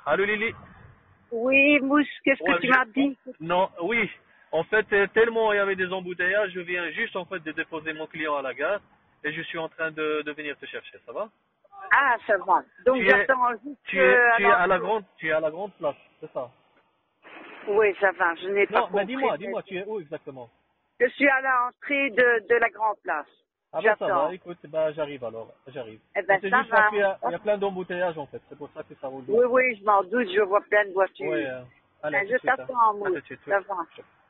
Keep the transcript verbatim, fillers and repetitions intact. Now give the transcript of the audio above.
Allô Lily? Oui, Mousse, qu'est-ce que Ouais, tu je- m'as dit? Non, oui. En fait, euh, tellement il y avait des embouteillages, je viens juste en fait de déposer mon client à la gare et je suis en train de, de venir te chercher. Ça va? Ah, ça va. Donc Tu es, j'attends juste tu es, euh, à tu es à la l'entrée. grande, tu es à la grande place, c'est ça? Oui, ça va, je n'ai pas Non, mais compris. dis-moi, mais dis-moi, tu es où exactement? Je suis à l'entrée de, de la grande place. Ah bah ça va, J'attends. écoute, bah j'arrive alors, j'arrive. Eh Mais ben, c'est ça juste parce va. qu'il y a, il y a plein d'embouteillages en fait, c'est pour ça que ça roule Oui, doucement. oui, je m'en doute, je vois plein de Ouais, voitures. euh, allez à Ben, tout je de suite. Hein. t'attends, À tout Mousse, de suite, ça va. oui.